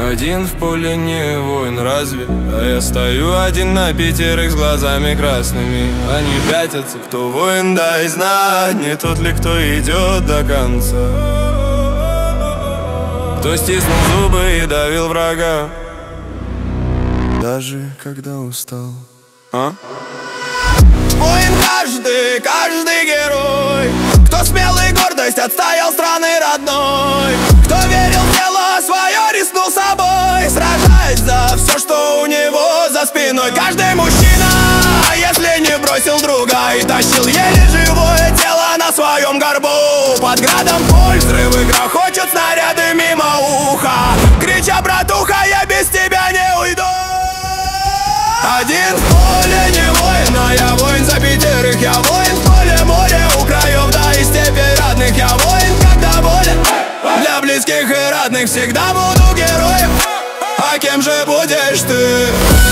Один в поле не воин, разве? А я стою один на пятерых с глазами красными. Они пятятся, кто воин, дай знать. Не тот ли, кто идет до конца, кто стиснул зубы и давил врага, даже когда устал. Воин каждый герой, кто смелый, гордость отстоял страны родной, кто верил в дело свое, рискнул собой, сражаясь за все, что у него за спиной. Каждый мужчина, если не бросил друга и тащил еле живое тело на своем горбу. Под градом пуль взрывы грохочут снаряды мимо уха, крича: братуха, я без тебя не уйду. Один в поле не воин, а я воин за пятерых. Я воин в поле, море, у краев, да и степи родных. Я воин, когда болен, для близких и родных всегда буду героем. А кем же будешь ты?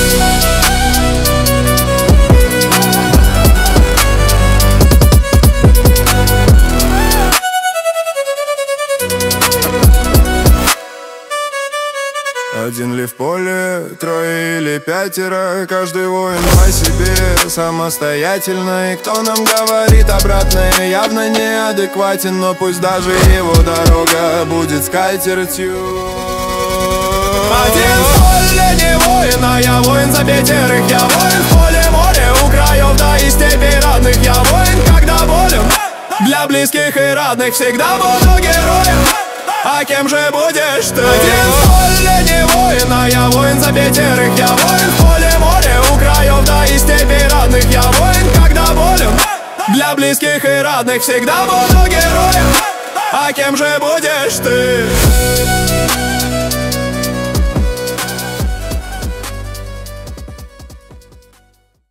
Один ли в поле, трое или пятеро, каждый воин по себе, самостоятельно. И кто нам говорит обратное, явно неадекватен, но пусть даже его дорога будет скатертью. Один в поле не воин, а я воин за пятерых. Я воин в поле, море, у краев, да и степи родных. Я воин, когда болен, для близких и родных всегда буду героем. А кем же будешь ты? Один в поле не воин, а я воин за пятерых. Я воин в поле, море, у краев, да и степи родных. Я воин, когда болен, для близких и родных всегда буду героем. А кем же будешь ты?